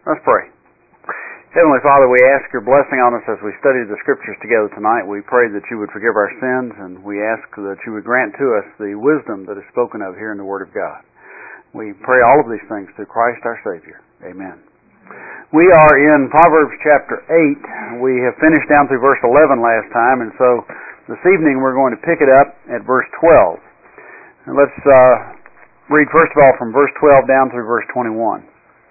Let's pray. Heavenly Father, we ask your blessing on us as we study the Scriptures together tonight. We pray that you would forgive our sins, and we ask that you would grant to us the wisdom that is spoken of here in the Word of God. We pray all of these things through Christ our Savior. Amen. We are in Proverbs chapter 8. We have finished down through verse 11 last time, and so this evening we're going to pick it up at verse 12. And let's read first of all from verse 12 down through verse 21.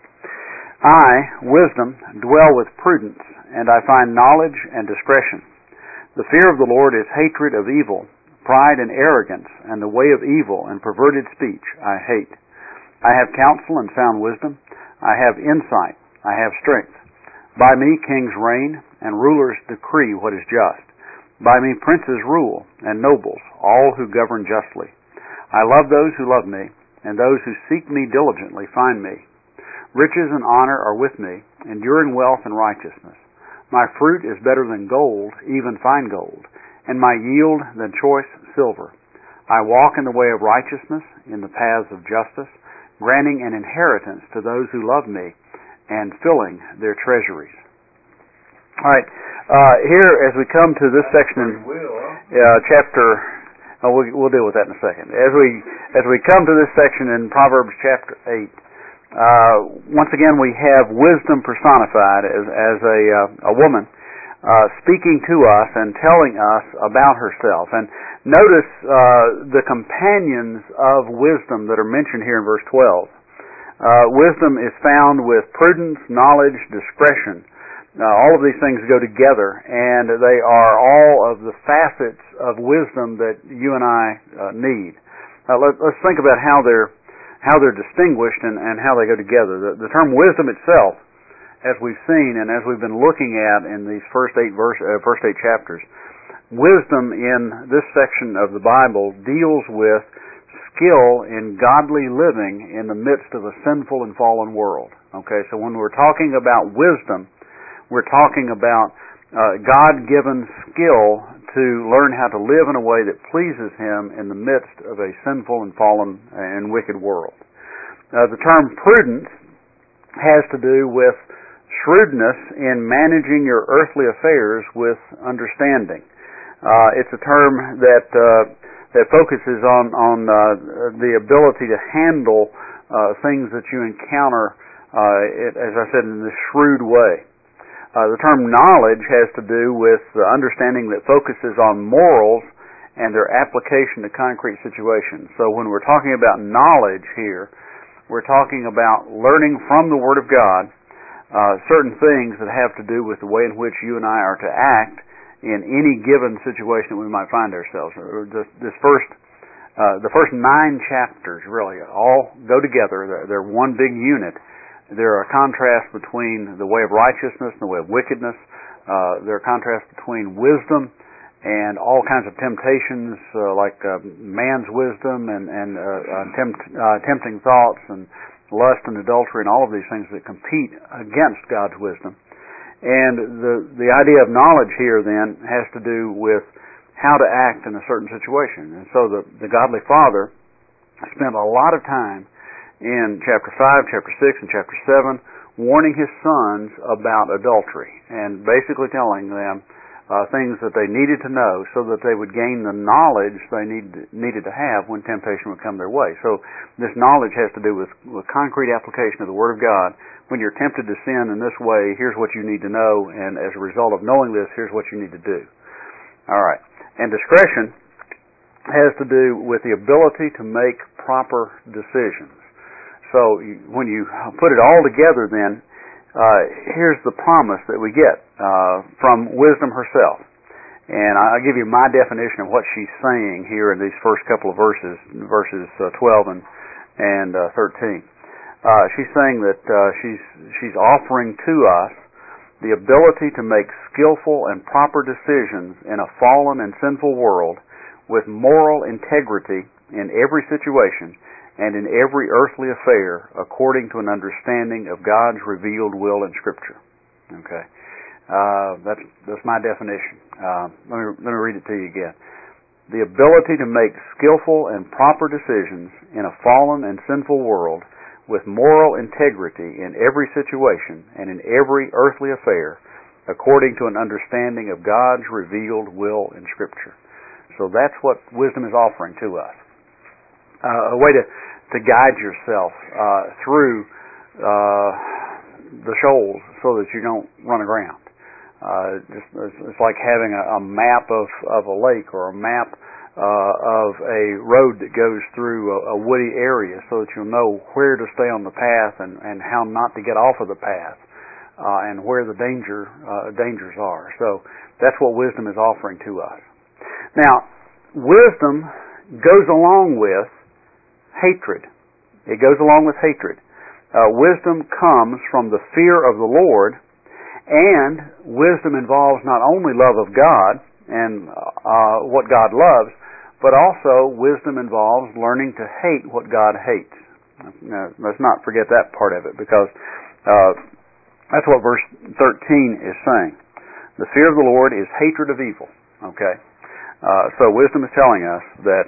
I, wisdom, dwell with prudence, and I find knowledge and discretion. The fear of the Lord is hatred of evil, pride and arrogance, and the way of evil and perverted speech I hate. I have counsel and sound wisdom. I have insight. I have strength. By me kings reign, and rulers decree what is just. By me princes rule, and nobles, all who govern justly. I love those who love me, and those who seek me diligently find me. Riches and honor are with me, enduring wealth and righteousness. My fruit is better than gold, even fine gold, and my yield than choice silver. I walk in the way of righteousness, in the paths of justice, granting an inheritance to those who love me, and filling their treasuries. All right, here as we come to this section in chapter, we'll deal with that in a second. As we come to this section in Proverbs chapter 8, once again we have wisdom personified as a woman speaking to us and telling us about herself. And notice the companions of wisdom that are mentioned here in verse 12. Wisdom is found with prudence, knowledge, discretion. All of these things go together, and they are all of the facets of wisdom that you and I need. Let's think about how they're distinguished and how they go together. The term wisdom itself, as we've seen and as we've been looking at in these first eight chapters, wisdom in this section of the Bible deals with skill in godly living in the midst of a sinful and fallen world. Okay, so when we're talking about wisdom, we're talking about God-given skill to learn how to live in a way that pleases Him in the midst of a sinful and fallen and wicked world. The term prudence has to do with shrewdness in managing your earthly affairs with understanding. It's a term that focuses on the ability to handle things that you encounter, as I said, in this shrewd way. The term knowledge has to do with the understanding that focuses on morals and their application to concrete situations. So when we're talking about knowledge here, we're talking about learning from the Word of God certain things that have to do with the way in which you and I are to act in any given situation that we might find ourselves. The first 9 chapters really all go together. They're one big unit. There are contrasts between the way of righteousness and the way of wickedness. There are contrasts between wisdom and all kinds of temptations, like man's wisdom and tempting thoughts and lust and adultery and all of these things that compete against God's wisdom. And the idea of knowledge here then has to do with how to act in a certain situation. And so the godly father spent a lot of time in chapter 5, chapter 6, and chapter 7, warning his sons about adultery and basically telling them things that they needed to know so that they would gain the knowledge they needed to have when temptation would come their way. So this knowledge has to do with concrete application of the Word of God. When you're tempted to sin in this way, here's what you need to know, and as a result of knowing this, here's what you need to do. All right. And discretion has to do with the ability to make proper decisions. So when you put it all together then, here's the promise that we get from wisdom herself. And I'll give you my definition of what she's saying here in these first couple of verses 12 and 13. She's saying that she's offering to us the ability to make skillful and proper decisions in a fallen and sinful world with moral integrity in every situation and in every earthly affair according to an understanding of God's revealed will in Scripture. Okay, that's my definition. Let me read it to you again. The ability to make skillful and proper decisions in a fallen and sinful world with moral integrity in every situation and in every earthly affair, according to an understanding of God's revealed will in Scripture. So that's what wisdom is offering to us. A way to guide yourself through the shoals so that you don't run aground. It's like having a map of a lake or a map of a road that goes through a woody area so that you'll know where to stay on the path and how not to get off of the path and where the dangers are. So that's what wisdom is offering to us. Now, wisdom goes along with hatred. It goes along with hatred. Wisdom comes from the fear of the Lord, and wisdom involves not only love of God and what God loves, but also wisdom involves learning to hate what God hates. Now, let's not forget that part of it, because that's what verse 13 is saying. The fear of the Lord is hatred of evil. Okay? So wisdom is telling us that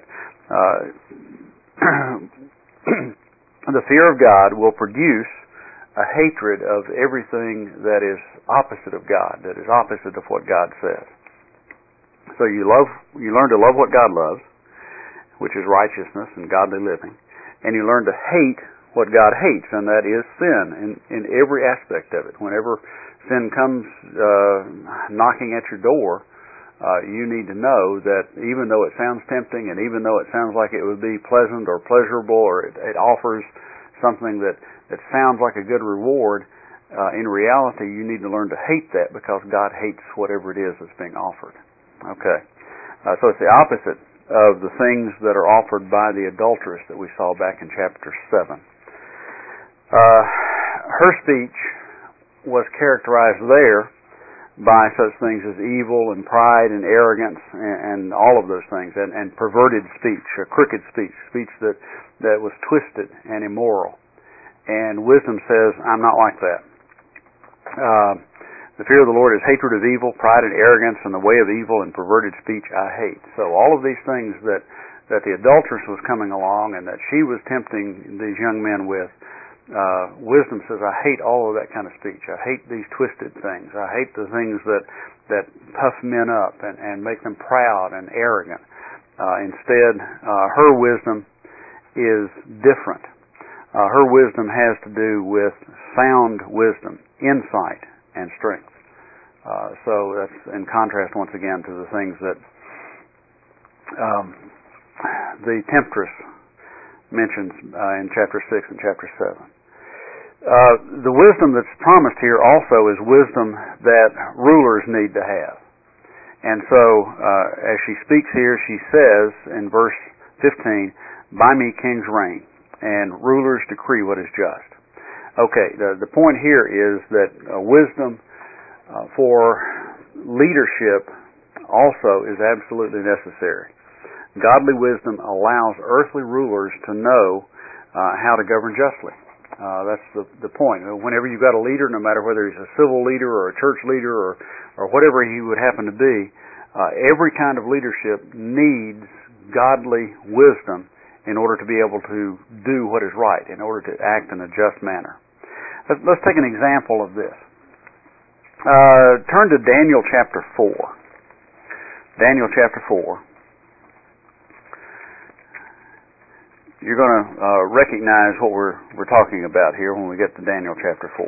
the fear of God will produce a hatred of everything that is opposite of God, that is opposite of what God says. So you learn to love what God loves, which is righteousness and godly living, and you learn to hate what God hates, and that is sin in every aspect of it. Whenever sin comes knocking at your door, you need to know that even though it sounds tempting, and even though it sounds like it would be pleasant or pleasurable, or it offers something that sounds like a good reward, in reality you need to learn to hate that, because God hates whatever it is that's being offered. Okay. So it's the opposite of the things that are offered by the adulteress that we saw back in chapter 7. Her speech was characterized there by such things as evil and pride and arrogance and all of those things, and perverted speech, a crooked speech that was twisted and immoral. And wisdom says, I'm not like that. The fear of the Lord is hatred of evil, pride and arrogance, and the way of evil and perverted speech I hate. So all of these things that the adulteress was coming along and that she was tempting these young men with, wisdom says, I hate all of that kind of speech. I hate these twisted things. I hate the things that puff men up and make them proud and arrogant. Instead, her wisdom is different. Her wisdom has to do with sound wisdom, insight, and strength. So that's in contrast once again to the things that the temptress mentions in chapter 6 and chapter 7. The wisdom that's promised here also is wisdom that rulers need to have. And so as she speaks here, she says in verse 15, by me kings reign, and rulers decree what is just. Okay, the point here is that wisdom for leadership also is absolutely necessary. Godly wisdom allows earthly rulers to know how to govern justly. That's the point. Whenever you've got a leader, no matter whether he's a civil leader or a church leader or whatever he would happen to be, every kind of leadership needs godly wisdom in order to be able to do what is right, in order to act in a just manner. Let's take an example of this. Turn to Daniel chapter 4. Daniel chapter 4. You're going to recognize what we're talking about here when we get to Daniel chapter 4.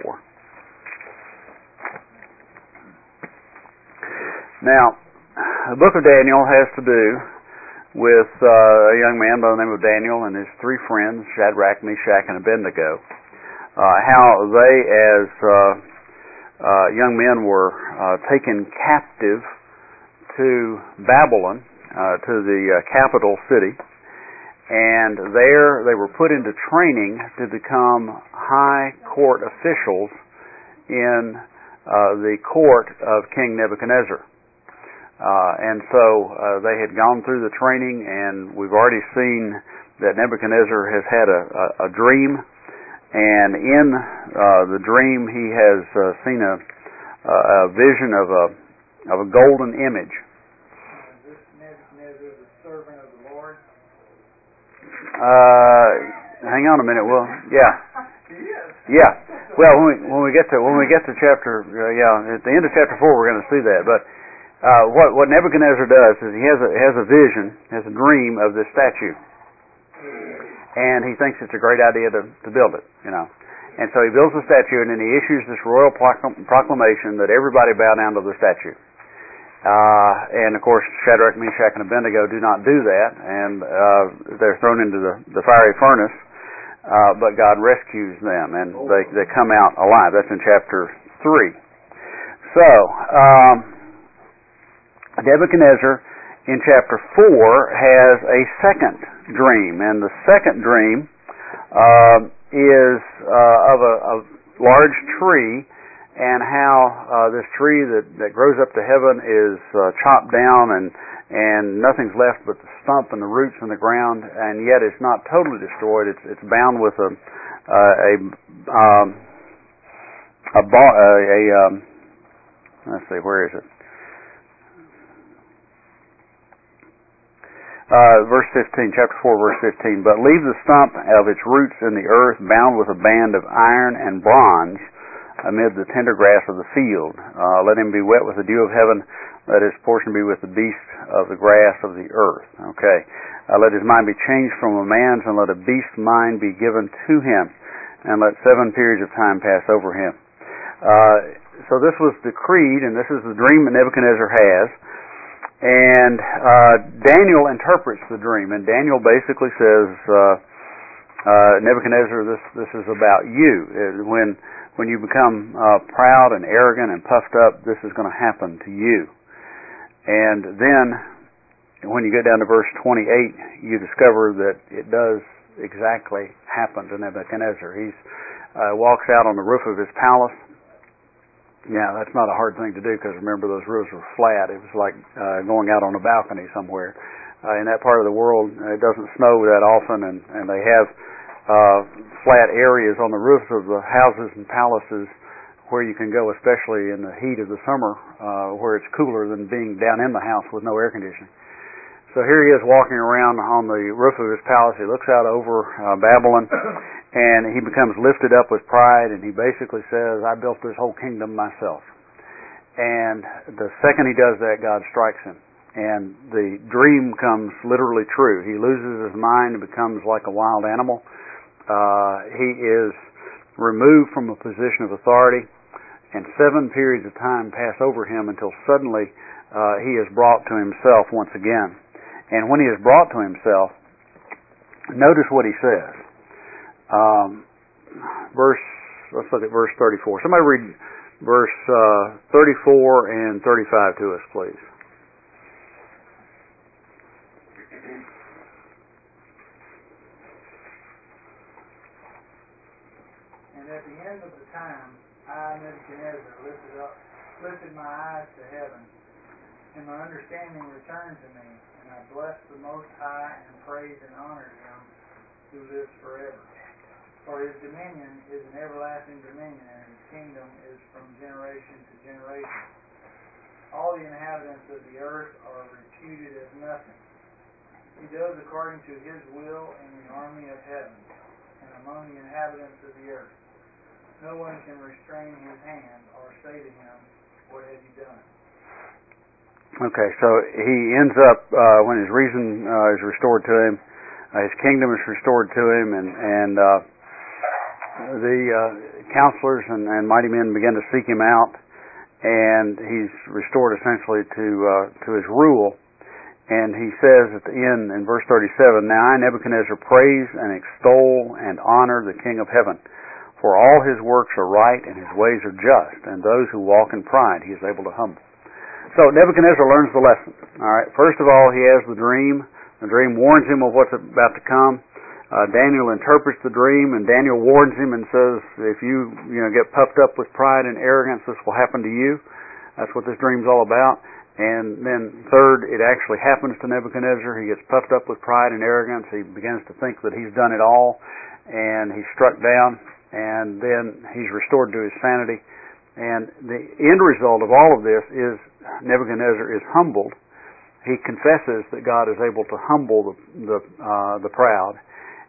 Now, the book of Daniel has to do with a young man by the name of Daniel and his three friends, Shadrach, Meshach, and Abednego. How they, as young men, were taken captive to Babylon, to the capital city, and there they were put into training to become high court officials in the court of King Nebuchadnezzar. And so they had gone through the training, and we've already seen that Nebuchadnezzar has had a dream, and in the dream he has seen a vision of a golden image. Is this Nebuchadnezzar the servant of the Lord? hang on a minute. Well, yeah. Well, when we get to chapter, at the end of chapter 4, we're going to see that. But what Nebuchadnezzar does is he has a vision, has a dream of this statue, and he thinks it's a great idea to build it. And so he builds the statue, and then he issues this royal proclamation that everybody bow down to the statue. And of course, Shadrach, Meshach, and Abednego do not do that, and they're thrown into the fiery furnace. But God rescues them, and they come out alive. That's in chapter 3. So Nebuchadnezzar in chapter 4 has a second dream, and the second dream is of a large tree, and how this tree that grows up to heaven is chopped down, and nothing's left but the stump and the roots in the ground, and yet it's not totally destroyed. It's bound with let's see, where is it? Verse 15, chapter 4, verse 15. But leave the stump of its roots in the earth, bound with a band of iron and bronze, amid the tender grass of the field. Let him be wet with the dew of heaven. Let his portion be with the beasts of the grass of the earth. Okay. Let his mind be changed from a man's, and let a beast's mind be given to him, and let 7 periods of time pass over him. So this was decreed, and this is the dream that Nebuchadnezzar has. And Daniel interprets the dream, and Daniel basically says, Nebuchadnezzar, this is about you. When you become proud and arrogant and puffed up, this is going to happen to you. And then, when you get down to verse 28, you discover that it does exactly happen to Nebuchadnezzar. He walks out on the roof of his palace. Yeah, that's not a hard thing to do, because remember, those roofs were flat. It was like going out on a balcony somewhere. In that part of the world, it doesn't snow that often, and they have flat areas on the roofs of the houses and palaces where you can go, especially in the heat of the summer, where it's cooler than being down in the house with no air conditioning. So here he is walking around on the roof of his palace. He looks out over Babylon, and he becomes lifted up with pride, and he basically says, I built this whole kingdom myself. And the second he does that, God strikes him. And the dream comes literally true. He loses his mind and becomes like a wild animal. He is removed from a position of authority, and 7 periods of time pass over him until suddenly he is brought to himself once again. And when he is brought to himself, notice what he says. Let's look at verse 34. Somebody read verse 34 and 35 to us, please. And at the end of the time, I, Nebuchadnezzar, lifted my eyes to heaven, and my understanding returned to me, and I blessed the Most High and praised and honored him who lives forever. For his dominion is an everlasting dominion, and his kingdom is from generation to generation. All the inhabitants of the earth are reputed as nothing. He does according to his will in the army of heaven, and among the inhabitants of the earth. No one can restrain his hand or say to him, what have you done? Okay, so he ends up, when his reason is restored to him, his kingdom is restored to him, and the counselors and mighty men begin to seek him out, and he's restored essentially to his rule. And he says at the end, in verse 37, Now I, Nebuchadnezzar, praise and extol and honor the King of heaven, for all his works are right and his ways are just, and those who walk in pride he is able to humble. So Nebuchadnezzar learns the lesson. All right. First of all, he has the dream. The dream warns him of what's about to come. Daniel interprets the dream, and Daniel warns him and says, if you get puffed up with pride and arrogance, this will happen to you. That's what this dream's all about. And then third, it actually happens to Nebuchadnezzar. He gets puffed up with pride and arrogance. He begins to think that he's done it all, and he's struck down, and then he's restored to his sanity. And the end result of all of this is Nebuchadnezzar is humbled. He confesses that God is able to humble the proud,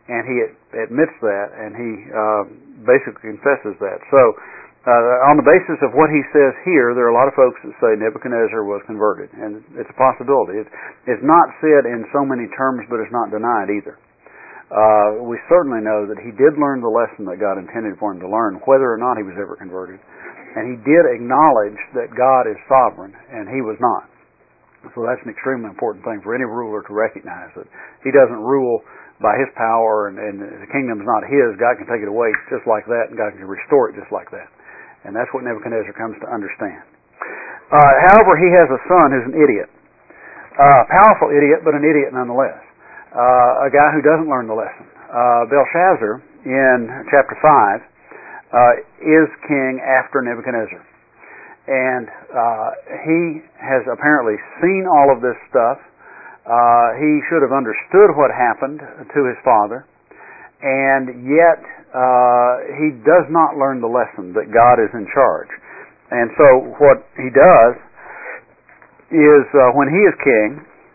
and he admits that, and he basically confesses that. So, on the basis of what he says here, there are a lot of folks that say Nebuchadnezzar was converted, and it's a possibility. It's not said in so many terms, but it's not denied either. We certainly know that he did learn the lesson that God intended for him to learn, whether or not he was ever converted. And he did acknowledge that God is sovereign, and he was not. So that's an extremely important thing for any ruler to recognize, that he doesn't rule by his power, and the kingdom's not his. God can take it away just like that, and God can restore it just like that. And that's what Nebuchadnezzar comes to understand. However, he has a son who's an idiot. A powerful idiot, but an idiot nonetheless. A guy who doesn't learn the lesson. Belshazzar, in chapter 5, is king after Nebuchadnezzar. And he has apparently seen all of this stuff. He should have understood what happened to his father. And yet, he does not learn the lesson that God is in charge. And so what he does is, when he is king,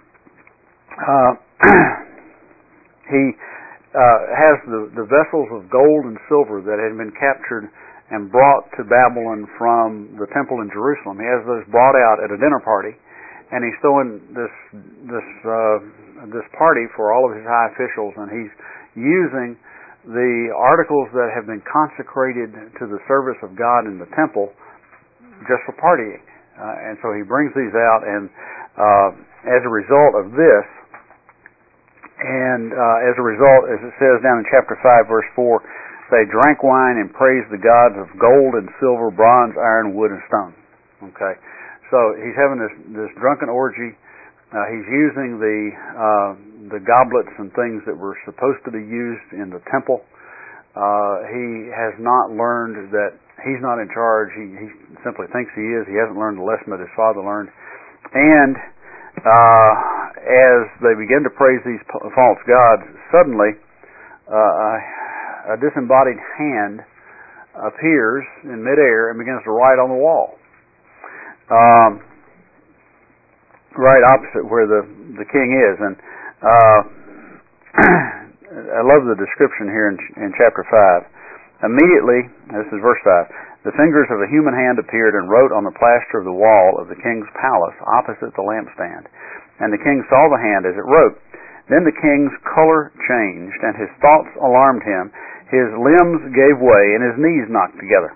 he has the vessels of gold and silver that had been captured and brought to Babylon from the temple in Jerusalem. He has those brought out at a dinner party, and he's throwing this party for all of his high officials, and he's using the articles that have been consecrated to the service of God in the temple just for partying. And so he brings these out, and as a result of this, and as a result, as it says down in chapter 5, verse 4, they drank wine and praised the gods of gold and silver, bronze, iron, wood, and stone. Okay, so he's having this drunken orgy. He's using the goblets and things that were supposed to be used in the temple. He has not learned that he's not in charge. He simply thinks he is. He hasn't learned the lesson that his father learned. And as they begin to praise these false gods, suddenly a disembodied hand appears in midair and begins to write on the wall. Right opposite where the king is. And I love the description here in chapter 5. Immediately, this is verse 5, the fingers of a human hand appeared and wrote on the plaster of the wall of the king's palace opposite the lampstand. And the king saw the hand as it wrote. Then the king's color changed, and his thoughts alarmed him. His limbs gave way, and his knees knocked together.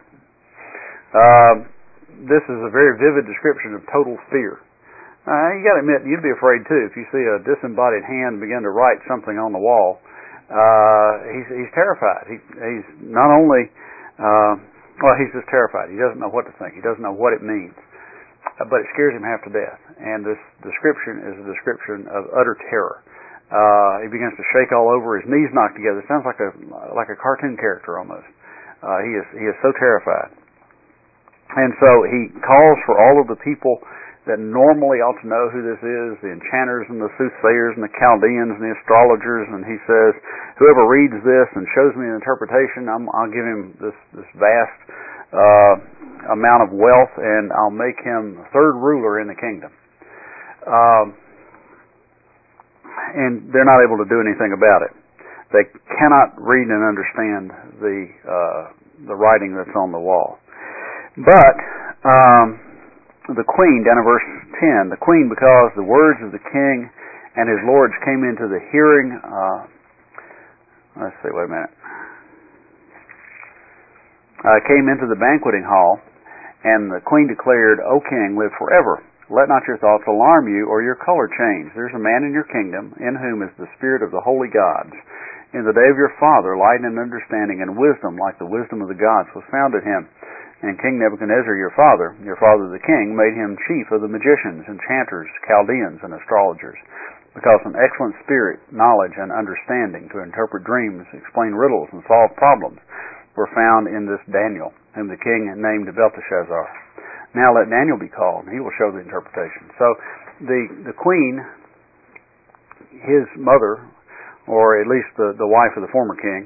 This is a very vivid description of total fear. You got to admit, you'd be afraid too if you see a disembodied hand begin to write something on the wall. He's terrified. He's not only he's just terrified. He doesn't know what to think. He doesn't know what it means, but it scares him half to death. And this description is a description of utter terror. He begins to shake all over. His knees knocked together. It sounds like a cartoon character almost. He is so terrified. And so he calls for all of the people that normally ought to know who this is, the enchanters and the soothsayers and the Chaldeans and the astrologers, and he says, whoever reads this and shows me an interpretation, I'll give him this vast amount of wealth, and I'll make him third ruler in the kingdom. And they're not able to do anything about it. They cannot read and understand the writing that's on the wall. But the queen, down in verse 10, the queen, because the words of the king and his lords came into the hearing, came into the banqueting hall, and the queen declared, O king, live forever. Let not your thoughts alarm you, or your color change. There's a man in your kingdom, in whom is the spirit of the holy gods. In the day of your father, light and understanding and wisdom, like the wisdom of the gods, was found in him. And King Nebuchadnezzar, your father the king, made him chief of the magicians, enchanters, Chaldeans, and astrologers, because an excellent spirit, knowledge, and understanding to interpret dreams, explain riddles, and solve problems were found in this Daniel, whom the king named Belteshazzar. Now let Daniel be called, and he will show the interpretation. So the queen, his mother, or at least the wife of the former king,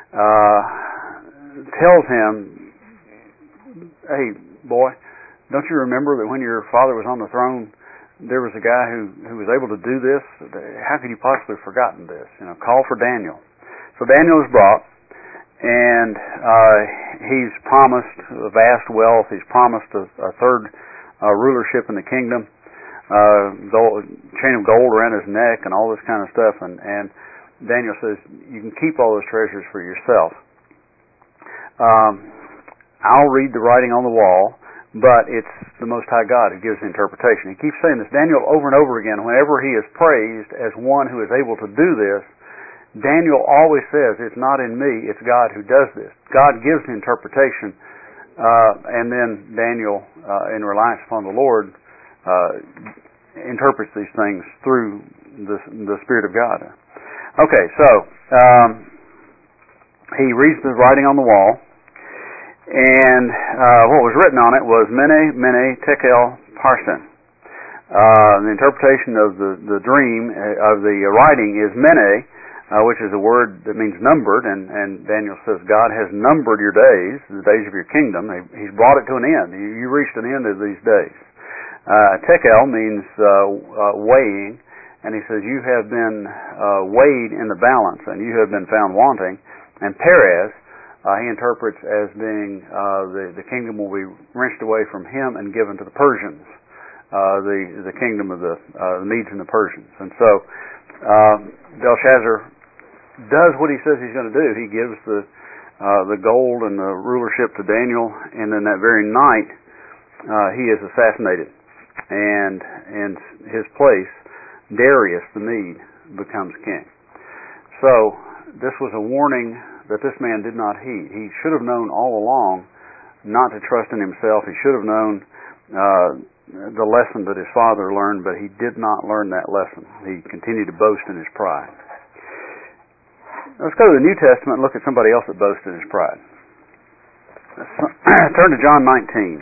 tells him, hey, boy, don't you remember that when your father was on the throne, there was a guy who was able to do this? How could you possibly have forgotten this? Call for Daniel. So Daniel is brought, and he's promised vast wealth. He's promised a third rulership in the kingdom, chain of gold around his neck, and all this kind of stuff. And Daniel says, you can keep all those treasures for yourself. I'll read the writing on the wall, but it's the Most High God who gives the interpretation. He keeps saying this. Daniel, over and over again, whenever he is praised as one who is able to do this, Daniel always says, it's not in me, it's God who does this. God gives the interpretation, and then Daniel, in reliance upon the Lord, interprets these things through the Spirit of God. Okay, so he reads the writing on the wall, and what was written on it was Mene, Mene, Tekel, Parsin. The interpretation of the dream, of the writing is Mene, which is a word that means numbered, and Daniel says God has numbered your days, the days of your kingdom. He's brought it to an end. You reached an end of these days. Tekel means weighing, and he says you have been weighed in the balance, and you have been found wanting. And Perez, he interprets as being the kingdom will be wrenched away from him and given to the Persians, the kingdom of the Medes and the Persians. And so Belshazzar does what he says he's going to do. He gives the gold and the rulership to Daniel, and then that very night he is assassinated, and in his place Darius the Mede becomes king. So this was a warning that this man did not heed. He should have known all along not to trust in himself. He should have known the lesson that his father learned, but he did not learn that lesson. He continued to boast in his pride. Let's go to the New Testament and look at somebody else that boasted in his pride. Turn to John 19.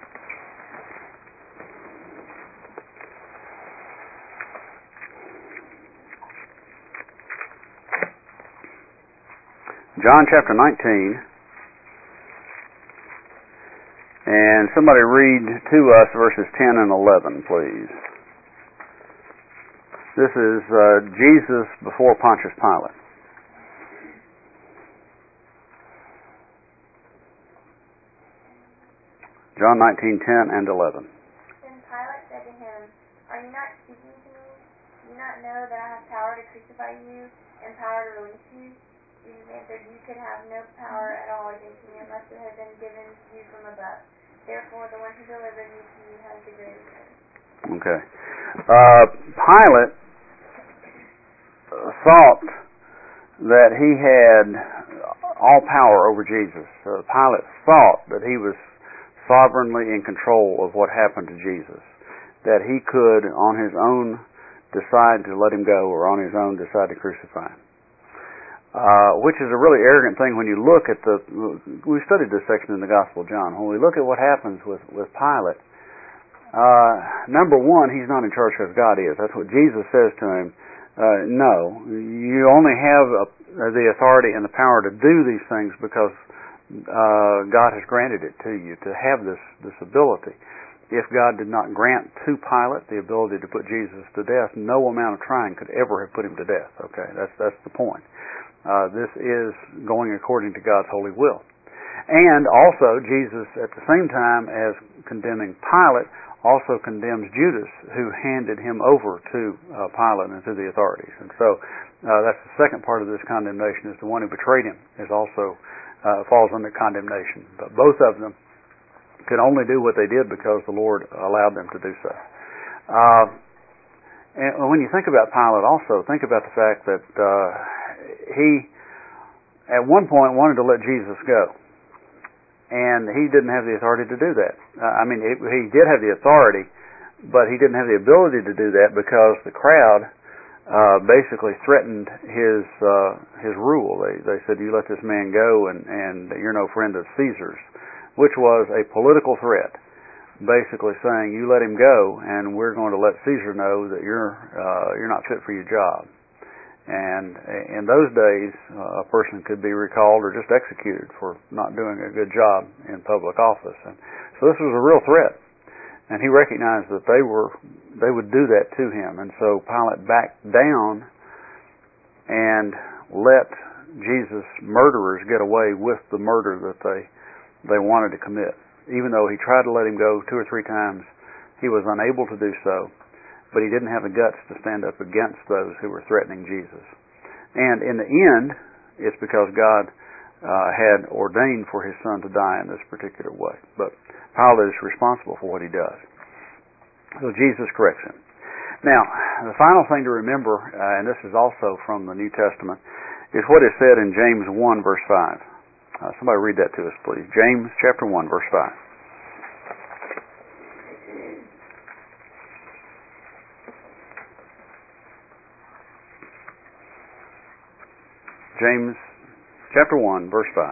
John chapter 19. And somebody read to us verses 10 and 11, please. This is Jesus before Pontius Pilate. John 19:10 and 11. Then Pilate said to him, "Are you not speaking to me? Do you not know that I have power to crucify you and power to release you?" Jesus answered, "You could have no power at all against me unless it had been given to you from above. Therefore, the one who delivered me to you has the greater sin." Okay. Pilate thought that he had all power over Jesus. Pilate thought that he was sovereignly in control of what happened to Jesus, that he could on his own decide to let him go or on his own decide to crucify him, which is a really arrogant thing when you look at we studied this section in the Gospel of John. When we look at what happens with Pilate, number one, he's not in charge because God is. That's what Jesus says to him. No, you only have the authority and the power to do these things because God has granted it to you to have this ability. If God did not grant to Pilate the ability to put Jesus to death, no amount of trying could ever have put him to death. Okay, that's the point. This is going according to God's holy will. And also, Jesus, at the same time as condemning Pilate, also condemns Judas, who handed him over to Pilate and to the authorities. And so that's the second part of this condemnation, is the one who betrayed him is also falls under condemnation. But both of them could only do what they did because the Lord allowed them to do so. And when you think about Pilate also, think about the fact that he at one point wanted to let Jesus go. And he didn't have the authority to do that. He did have the authority, but he didn't have the ability to do that because the crowd basically threatened his rule. They said, "You let this man go, and you're no friend of Caesar's," which was a political threat, basically saying, "You let him go, and we're going to let Caesar know that you're not fit for your job." And in those days, a person could be recalled or just executed for not doing a good job in public office. And so this was a real threat. And he recognized that they would do that to him. And so Pilate backed down and let Jesus' murderers get away with the murder that they wanted to commit. Even though he tried to let him go 2 or 3 times, he was unable to do so, but he didn't have the guts to stand up against those who were threatening Jesus. And in the end, it's because God had ordained for his son to die in this particular way. But Pilate is responsible for what he does. So Jesus corrects him. Now, the final thing to remember, and this is also from the New Testament, is what is said in James 1, verse 5. Somebody read that to us, please. James chapter 1, verse 5. James chapter 1, verse 5.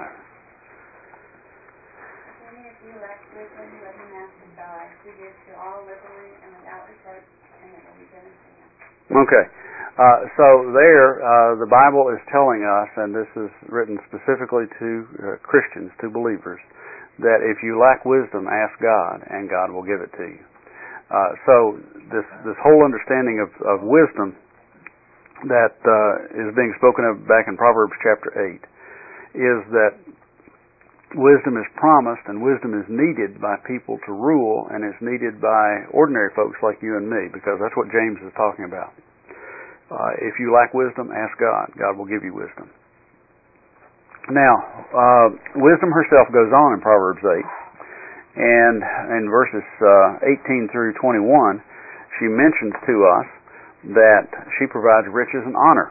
Any of you lack wisdom, let him ask of God, who gives to all liberally and without reproach, and it will be given to him. Okay. So there, the Bible is telling us, and this is written specifically to Christians, to believers, that if you lack wisdom, ask God, and God will give it to you. So this whole understanding of wisdom that is being spoken of back in Proverbs chapter 8 is that wisdom is promised and wisdom is needed by people to rule, and it's needed by ordinary folks like you and me, because that's what James is talking about. If you lack wisdom, ask God. God will give you wisdom. Now, wisdom herself goes on in Proverbs 8, and in verses 18 through 21, she mentions to us that she provides riches and honor.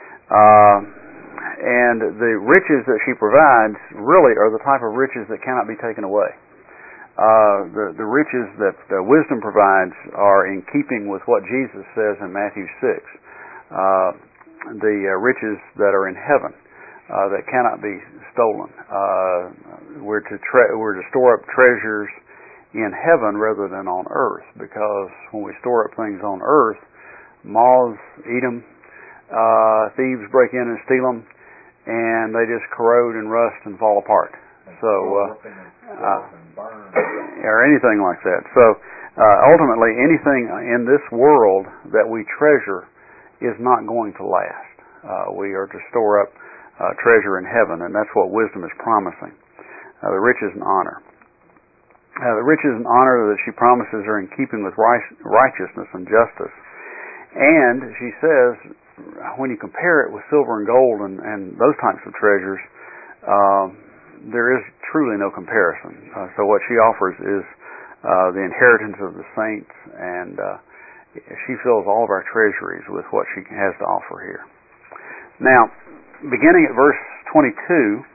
And the riches that she provides really are the type of riches that cannot be taken away. The riches that wisdom provides are in keeping with what Jesus says in Matthew 6. The riches that are in heaven that cannot be stolen. We're to store up treasures in heaven rather than on earth, because when we store up things on earth, moths eat them, thieves break in and steal them, and they just corrode and rust and fall apart. Or anything like that. So ultimately, anything in this world that we treasure is not going to last. We are to store up treasure in heaven, and that's what wisdom is promising. The riches and honor. The riches and honor that she promises are in keeping with righteousness and justice. And she says, when you compare it with silver and gold and those types of treasures, there is truly no comparison. So what she offers is the inheritance of the saints, and she fills all of our treasuries with what she has to offer here. Now, beginning at verse 22,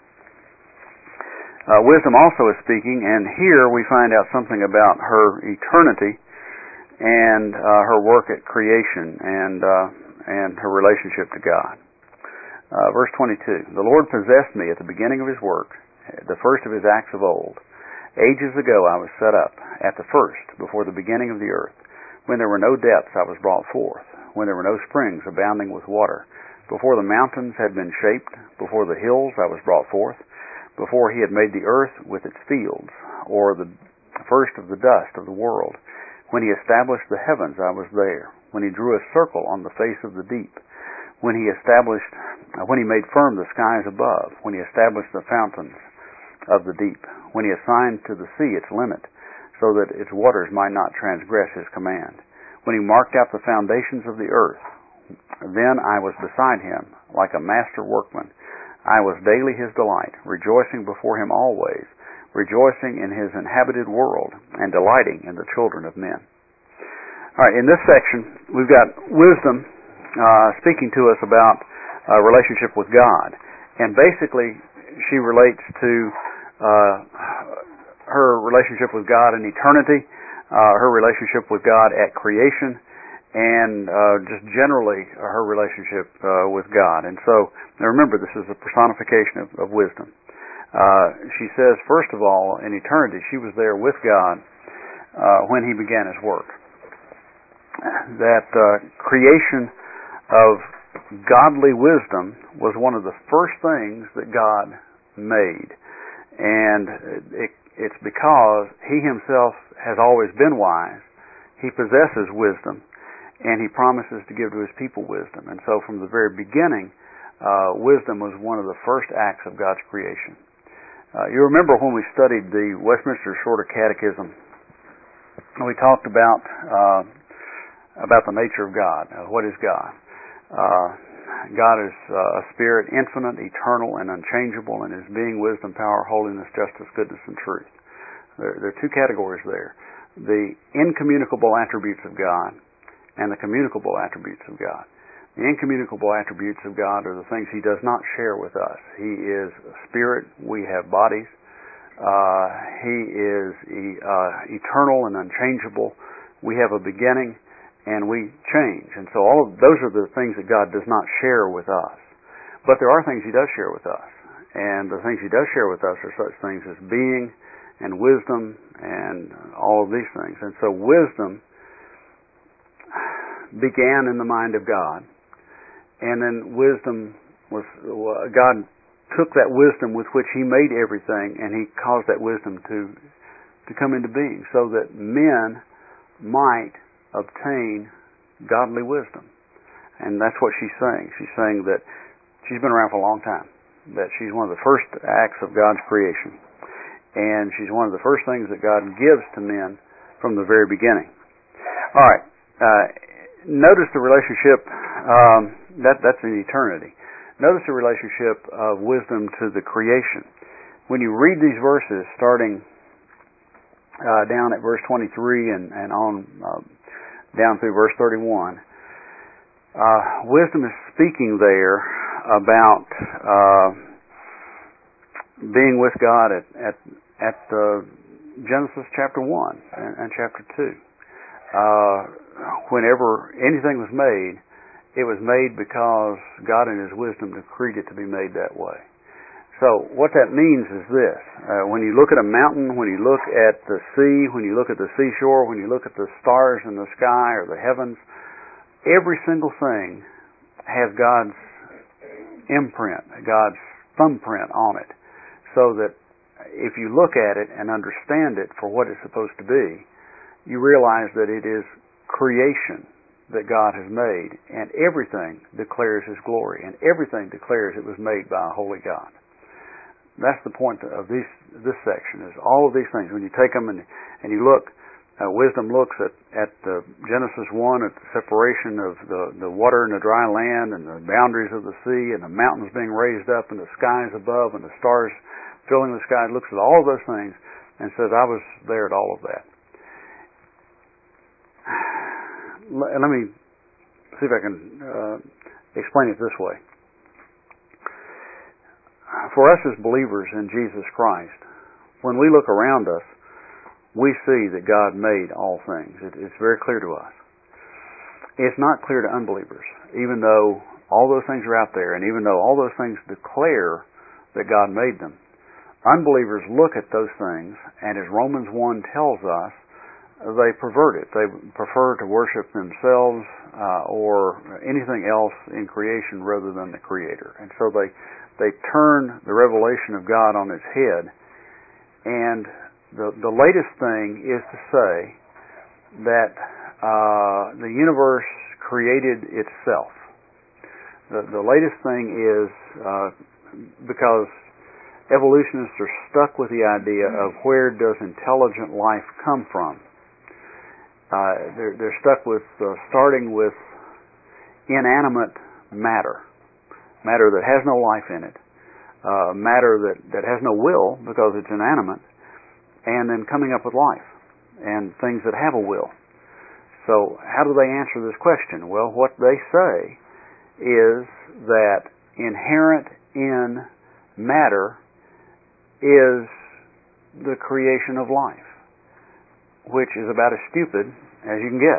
wisdom also is speaking, and here we find out something about her eternity and her work at creation and her relationship to God. Verse 22, the Lord possessed me at the beginning of his work, the first of his acts of old. Ages ago I was set up, at the first, before the beginning of the earth. When there were no depths I was brought forth, when there were no springs abounding with water. Before the mountains had been shaped, before the hills I was brought forth, before he had made the earth with its fields, or the first of the dust of the world. When he established the heavens, I was there. When he drew a circle on the face of the deep. When he made firm the skies above. When he established the fountains of the deep. When he assigned to the sea its limit, so that its waters might not transgress his command. When he marked out the foundations of the earth. Then I was beside him, like a master workman. I was daily his delight, rejoicing before him always, rejoicing in his inhabited world, and delighting in the children of men. All right, in this section, we've got wisdom speaking to us about a relationship with God. And basically, she relates to her relationship with God in eternity, her relationship with God at creation, and just generally her relationship with God. And so, now remember, this is a personification of wisdom. She says, first of all, in eternity, she was there with God when he began his work. That creation of godly wisdom was one of the first things that God made. And it's because he himself has always been wise. He possesses wisdom, and he promises to give to his people wisdom. And so from the very beginning, wisdom was one of the first acts of God's creation. You remember when we studied the Westminster Shorter Catechism, we talked about the nature of God. What is God? God is a spirit, infinite, eternal, and unchangeable in His being, wisdom, power, holiness, justice, goodness, and truth. There are two categories there. The incommunicable attributes of God and the communicable attributes of God. The incommunicable attributes of God are the things He does not share with us. He is a spirit. We have bodies. He is eternal and unchangeable. We have a beginning, and we change. And so all of those are the things that God does not share with us. But there are things He does share with us. And the things He does share with us are such things as being and wisdom and all of these things. And so wisdom began in the mind of God. And then wisdom was, God took that wisdom with which He made everything, and He caused that wisdom to come into being so that men might obtain godly wisdom. And that's what she's saying. She's saying that she's been around for a long time, that she's one of the first acts of God's creation. And she's one of the first things that God gives to men from the very beginning. All right. Notice the relationship, that's in eternity. Notice the relationship of wisdom to the creation. When you read these verses, starting down at verse 23 and on down through verse 31, wisdom is speaking there about being with God at Genesis chapter 1 and chapter 2. Whenever anything was made, it was made because God in His wisdom decreed it to be made that way. So what that means is this. When you look at a mountain, when you look at the sea, when you look at the seashore, when you look at the stars in the sky or the heavens, every single thing has God's imprint, God's thumbprint on it. So that if you look at it and understand it for what it's supposed to be, you realize that it is creation that God has made, and everything declares His glory, and everything declares it was made by a holy God. That's the point of this section, is all of these things. When you take them and you look, wisdom looks at Genesis 1, at the separation of the water and the dry land, and the boundaries of the sea, and the mountains being raised up, and the skies above, and the stars filling the sky. It looks at all of those things and says, I was there at all of that. Let me see if I can explain it this way. For us as believers in Jesus Christ, when we look around us, we see that God made all things. It's very clear to us. It's not clear to unbelievers, even though all those things are out there, and even though all those things declare that God made them. Unbelievers look at those things, and as Romans 1 tells us, they pervert it. They prefer to worship themselves or anything else in creation rather than the Creator. And so they turn the revelation of God on its head. And the latest thing is to say that the universe created itself. The latest thing is because evolutionists are stuck with the idea of where does intelligent life come from. They're stuck with starting with inanimate matter that has no life in it, matter that has no will because it's inanimate, and then coming up with life and things that have a will. So how do they answer this question? Well, what they say is that inherent in matter is the creation of life, which is about as stupid as you can get.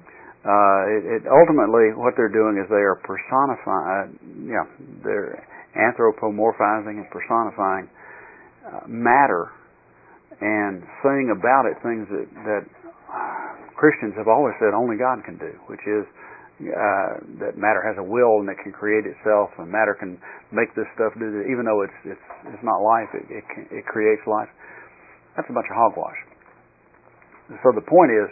Ultimately, what they're doing is they are personifying, they're anthropomorphizing and personifying matter and saying about it things that Christians have always said only God can do, which is that matter has a will and it can create itself, and matter can make this stuff do this, even though it's not life, it creates life. That's a bunch of hogwash. So the point is,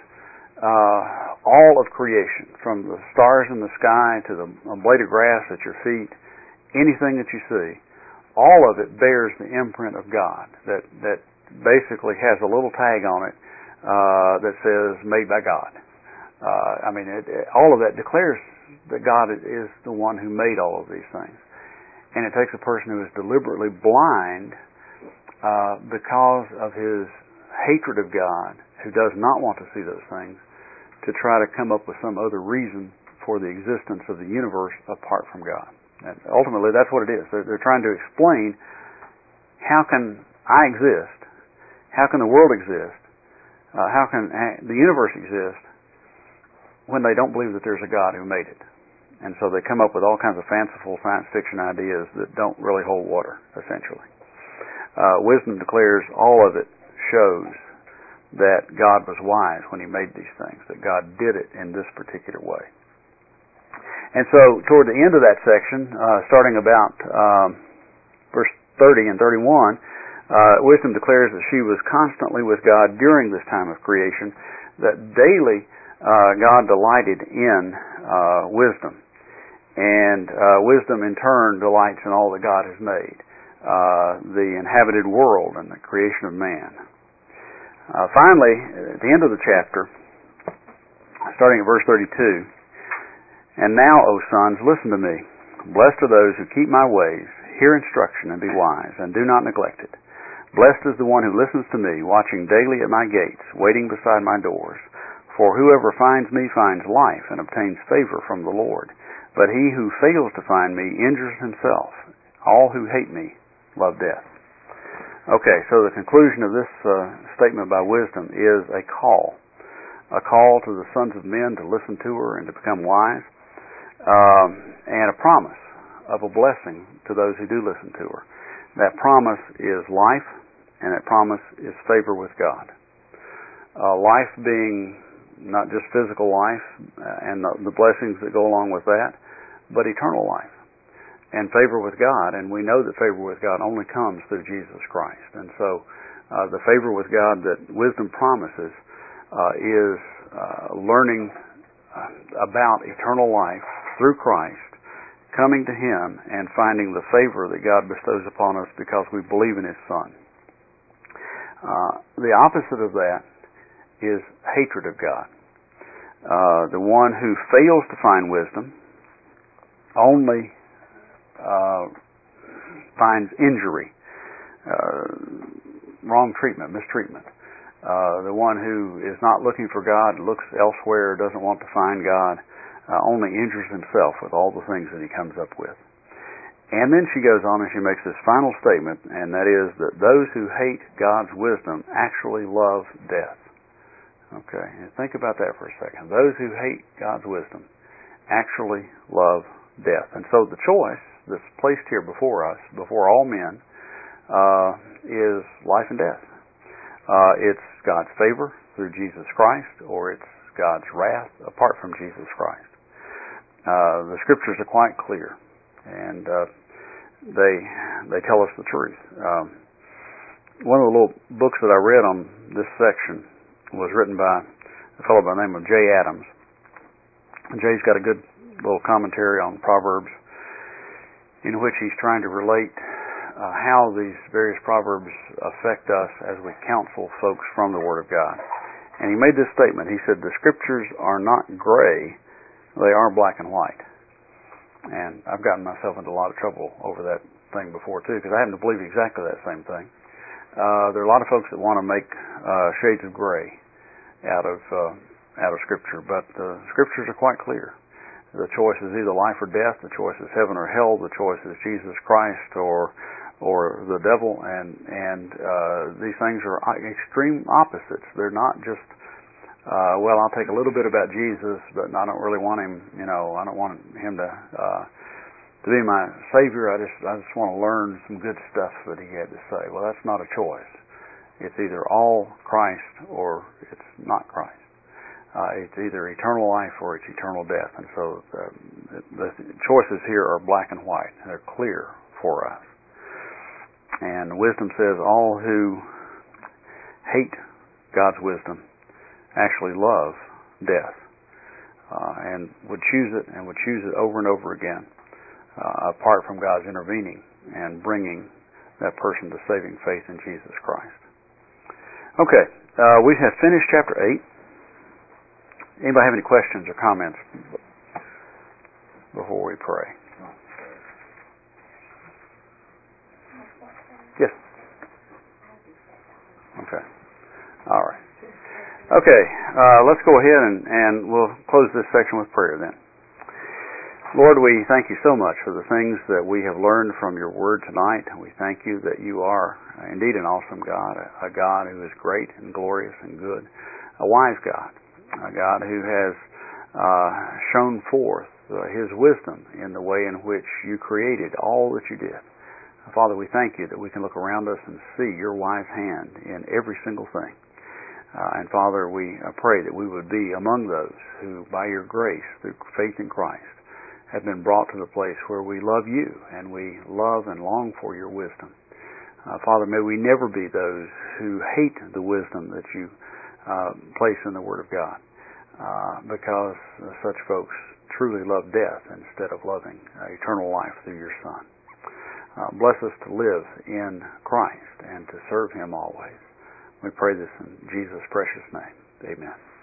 all of creation, from the stars in the sky to the blade of grass at your feet, anything that you see, all of it bears the imprint of God that basically has a little tag on it that says "Made by God." All of that declares that God is the one who made all of these things. And it takes a person who is deliberately blind because of his hatred of God, who does not want to see those things, to try to come up with some other reason for the existence of the universe apart from God. And ultimately, that's what it is. They're trying to explain, how can I exist? How can the world exist? How can the universe exist when they don't believe that there's a God who made it? And so they come up with all kinds of fanciful science fiction ideas that don't really hold water, essentially. Wisdom declares all of it shows that God was wise when He made these things, that God did it in this particular way. And so toward the end of that section, starting about verse 30 and 31, Wisdom declares that she was constantly with God during this time of creation, that daily God delighted in wisdom. And wisdom in turn delights in all that God has made, the inhabited world and the creation of man. Finally, at the end of the chapter, starting at verse 32, "And now, O sons, listen to me. Blessed are those who keep my ways, hear instruction, and be wise, and do not neglect it. Blessed is the one who listens to me, watching daily at my gates, waiting beside my doors. For whoever finds me finds life and obtains favor from the Lord. But he who fails to find me injures himself. All who hate me love death." Okay, so the conclusion of this statement by Wisdom is a call to the sons of men to listen to her and to become wise, and a promise of a blessing to those who do listen to her. That promise is life, and that promise is favor with God. Life being not just physical life and the blessings that go along with that, but eternal life and favor with God. And we know that favor with God only comes through Jesus Christ. And so the favor with God that Wisdom promises is learning about eternal life through Christ, coming to Him and finding the favor that God bestows upon us because we believe in His Son. The opposite of that is hatred of God. The one who fails to find wisdom only finds injury, wrong treatment, mistreatment. The one who is not looking for God, looks elsewhere, doesn't want to find God, only injures himself with all the things that he comes up with. And then she goes on and she makes this final statement, and that is that those who hate God's wisdom actually love death. Okay, and think about that for a second. Those who hate God's wisdom actually love death. And so the choice that's placed here before us, before all men, is life and death. It's God's favor through Jesus Christ, or it's God's wrath apart from Jesus Christ. The Scriptures are quite clear, and they tell us the truth. One of the little books that I read on this section was written by a fellow by the name of Jay Adams. And Jay's got a good little commentary on Proverbs in which he's trying to relate how these various Proverbs affect us as we counsel folks from the Word of God. And he made this statement. He said, "The Scriptures are not gray, they are black and white." And I've gotten myself into a lot of trouble over that thing before, too, because I happen to believe exactly that same thing. There are a lot of folks that want to make shades of gray out of Scripture, but the Scriptures are quite clear. The choice is either life or death. The choice is heaven or hell. The choice is Jesus Christ or the devil, and these things are extreme opposites. They're not just well, I'll take a little bit about Jesus, but I don't really want him. I don't want him to be my Savior. I just want to learn some good stuff that he had to say. Well, that's not a choice. It's either all Christ or it's not Christ. It's either eternal life or it's eternal death. And so the choices here are black and white. They're clear for us. And wisdom says all who hate God's wisdom actually love death and would choose it over and over again apart from God's intervening and bringing that person to saving faith in Jesus Christ. Okay, we have finished chapter 8. Anybody have any questions or comments before we pray? Yes. Okay. All right. Okay, let's go ahead and we'll close this section with prayer then. Lord, we thank you so much for the things that we have learned from your word tonight. We thank you that you are indeed an awesome God, a God who is great and glorious and good, a wise God, a God who has shown forth his wisdom in the way in which you created all that you did. Father, we thank you that we can look around us and see your wise hand in every single thing. And Father, we pray that we would be among those who, by your grace, through faith in Christ, have been brought to the place where we love you and we love and long for your wisdom. Father, may we never be those who hate the wisdom that you place in the Word of God, because such folks truly love death instead of loving eternal life through your Son. Bless us to live in Christ and to serve him always. We pray this in Jesus' precious name. Amen.